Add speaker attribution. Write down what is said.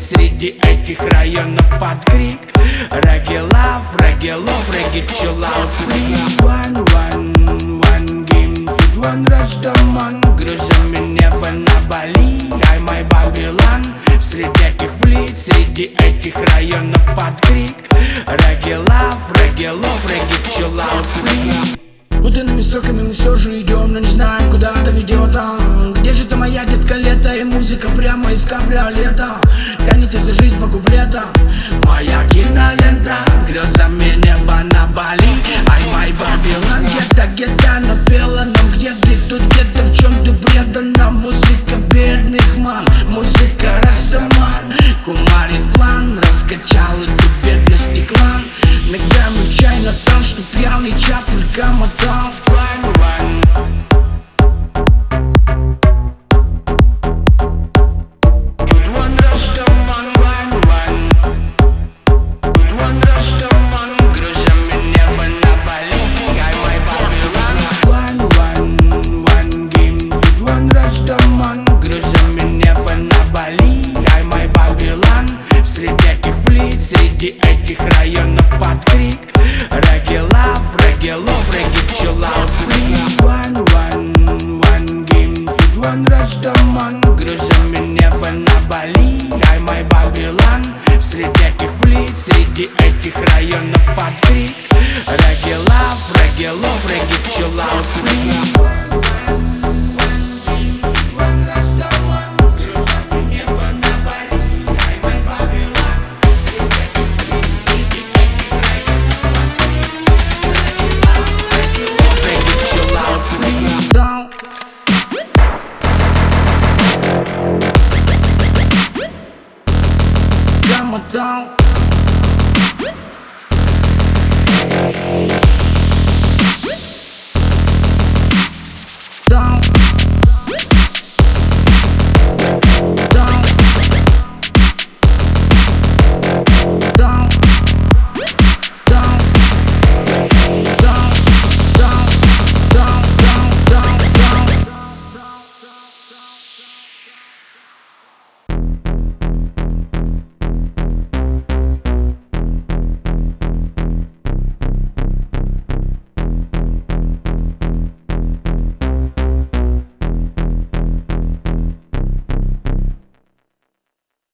Speaker 1: среди этих районов под крик. Reggae love, reggae love, reggae chill out, please. One game, тут one Растаман. Грузами небо на Бали, ай май Babylon. Среди этих блиц, среди этих районов под крик. Reggae love, reggae chill out, please.
Speaker 2: Утренними строками мы все же идем, но не знаем, куда это ведет. Где же ты, моя детка, лето? И музыка прямо из кабриолета. Тянется вся жизнь по куплетам. Моя кинолента, грезами небо на Бали, ай май Babylon. Где-то напела нам, где ты тут, где-то в чем ты предана. Музыка бедных ман, музыка Растаман. Кумарит план, раскачал эту бедности клан. Ногами в чай натал, что пьяный чат только мотал.
Speaker 1: Среди этих районов под крик. Reggae love, reggae chill out, please. One game, тут one Растаман. Грузами небо на Бали, ай май Babylon. Среди этих блиц, среди этих районов под крик. Reggae love, reggae chill out, please.
Speaker 2: Down.